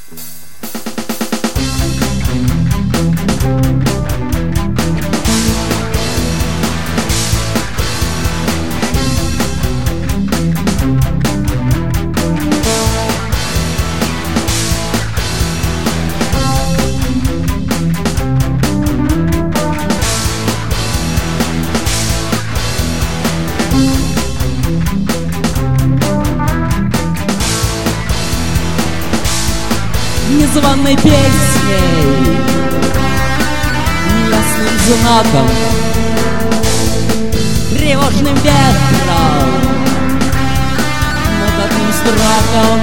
Незваной песней, неясным знаком, тревожным ветром, над одним страхом,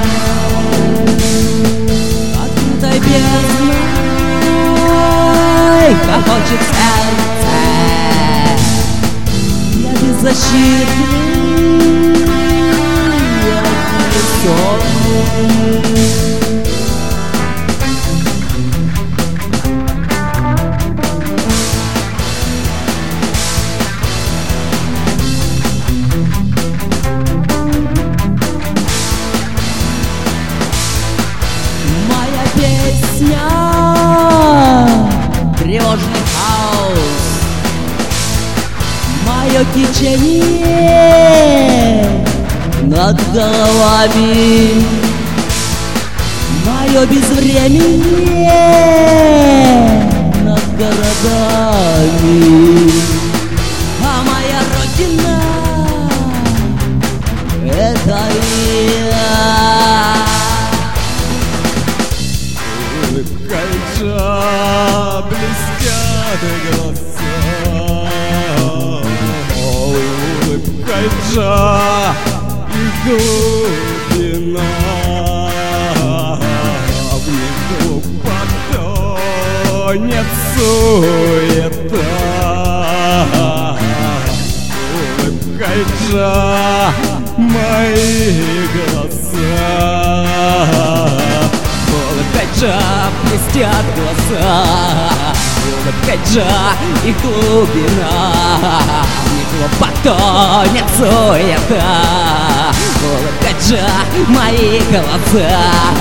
открытой бездной хохочет сердце. Я беззащитный, я невесомый. Тревожный хаос, мое течение над головами, мое безвременье над городами. А моя родина — это я. Блестят глаза, улыбкой Джа и глубина. Внизу потонет суета, улыбкой Джа мои глаза. Улыбкой Джа блестят глаза, улыбкой Джа и глубина. Внизу потонет суета, улыбкой Джа мои глаза.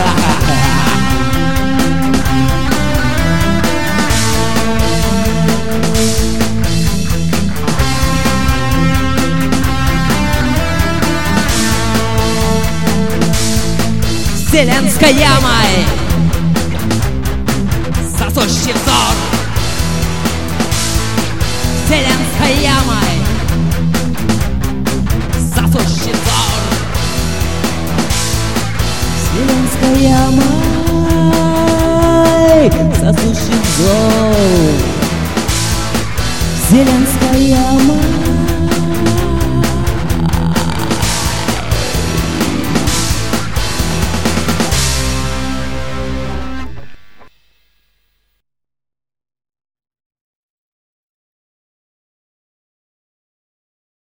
Вселенской ямой сосущий взор, вселенской ямой сосущий взор, вселенской ямой сосущий взор, вселенской ямой.